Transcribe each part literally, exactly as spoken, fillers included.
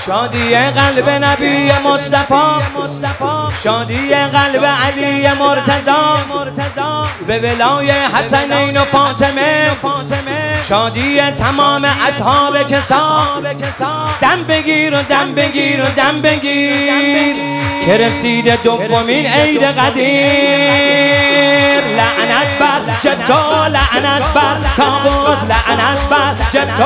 شادی قلب نبی مصطفی، شادی قلب علی مرتضی، به ولای حسنین و فاطمه، شادی تمام اصحاب کسا. دم بگیر و دم بگیر و دم بگیر که رسید دومین عید قدیر. لعنت بر جبتو، لعنت بر طاغوت، لعنت بر جبتو.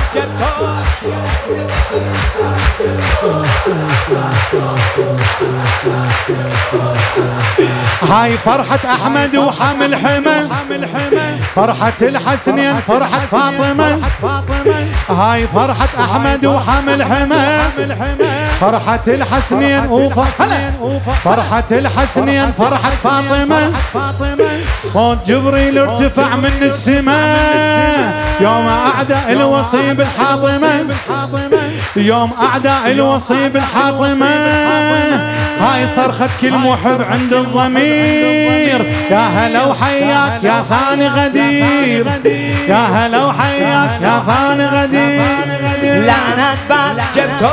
هاي فرحة أحمد وحامل حمى، فرحة الحسنين فرحة فاطمة. هاي فرحة أحمد وحامل حمى، فرحة الحسنين وفاطمة. فرحة الحسنين فرحة فاطمة. صوت جبريل ارتفع من السماء يوم أعداء الوصي بالحاطمة، يوم أعداء الوصي بالحاطمة. هاي صرخة كل محب عند الضمير، يا هلا وحياك يا ثاني غدير، يا هلا وحياك يا ثاني غدير. لعنت بر جبتو.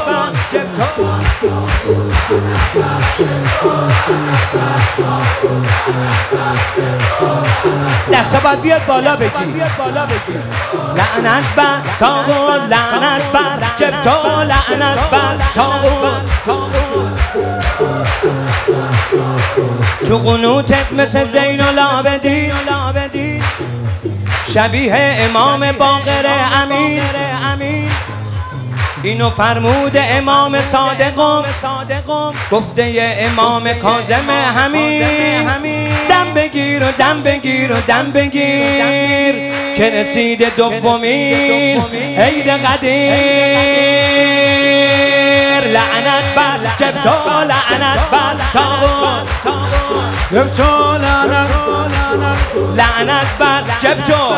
دستا باید بیاد بالا بگی. لعنت بر طاغوت، لعنت بر جبتو، لعنت بر طاغوت. تو قنوتت مثل زین العابدین، شبیه امام باقر امین. اینو فرمود امام صادقم، گفته امام کاظم همین. دم بگیر و دم بگیر و دم بگیر که رسید دومین عید قدیر. لعنت بر جبتو، لعنت بر طاغوت، جبتو لعنت، لعنت بر جبتو.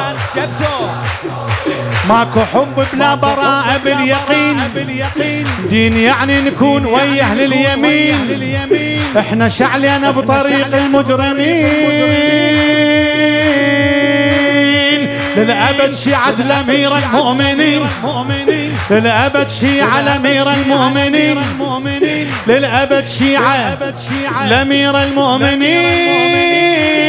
ماكو حب بلا براءة باليقين، دين يعني نكون ويا أهل اليمين. احنا شعلنا بطريق المجرمين، للأبد شيعة الأمير المؤمنين، للأبد شيعة الأمير المؤمنين، للأبد شيعة الأمير المؤمنين.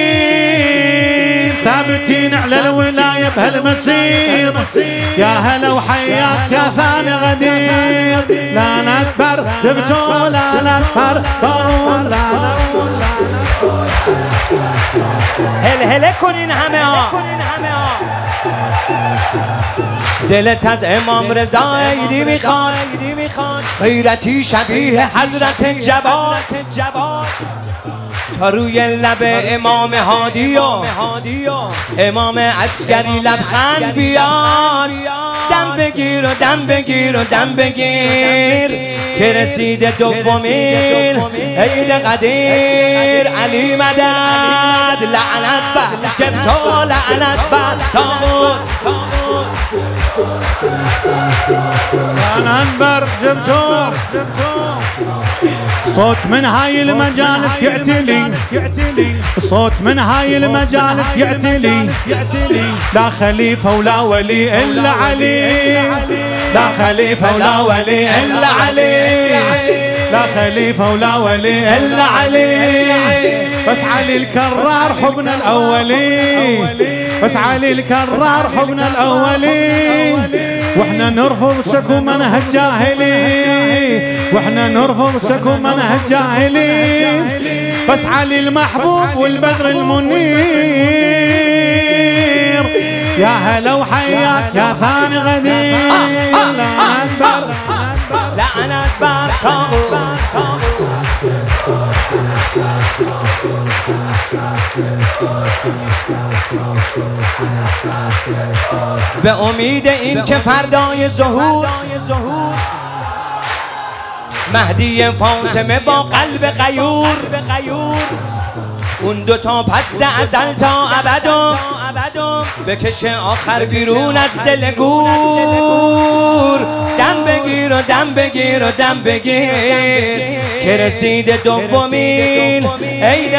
ثابتين على الولاية بهالمسير، يا هلا وحياك يا ثاني غدير. لا نكبر جبتو، لا نكبر طول، لا نكبر. هل هل کنین همه ها. دلت از امام رضا عیدی میخواد، غیرتی شبیه حضرت جواد. تا روی لب امام هادی و امام عسکری لبخند بیاد. دم بگیر و دم بگیر و دم بگیر که رسید دومین عید قدیر. علی مدد، لعنت بر جبتو، لعنت بر طاغوت، لعنت بر جبتو. صوت من هاي المجالس يعتلي، صوت من هاي المجالس يعتلي. لا خليفة ولا ولي إلا علي، لا خليفة ولا ولي إلا علي، لا خليفة ولا ولي إلا علي. بس علي الكرار حبنا الأولي، بس علي الكرار حبنا الأولي. واحنا نرفض شكو منهج جاهلي، واحنا نرفض شكو منهج جاهلي. بس علي المحبوب والبدر المنير، يا هلا وحياك يا ثاني غدير. لعنت بر، لعنت بر طاغوت. به امید این که فردای ظهور مهدی فاطمه با قلب غیور، اون دوتا پس ازل تا ابد بکشه آخر بیرون از دل گور. دم بگیر و دم بگیر و دم بگیر که رسید دومین عید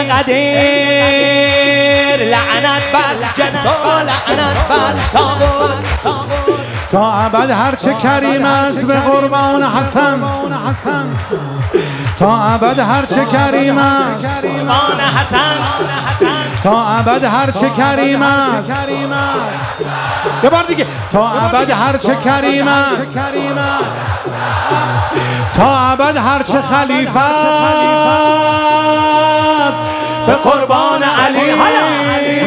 قدیر. لعنت بر جبتو، لعنت بر طاغوت. تا ابد هرچه کریم است به قربان حسن، تا ابد هرچه کریم است قربان حسن، تا ابد هرچه کریم است. یه بار دیگه، تا ابد هرچه کریم است، تا ابد هرچه خلیفه است به قربان علی.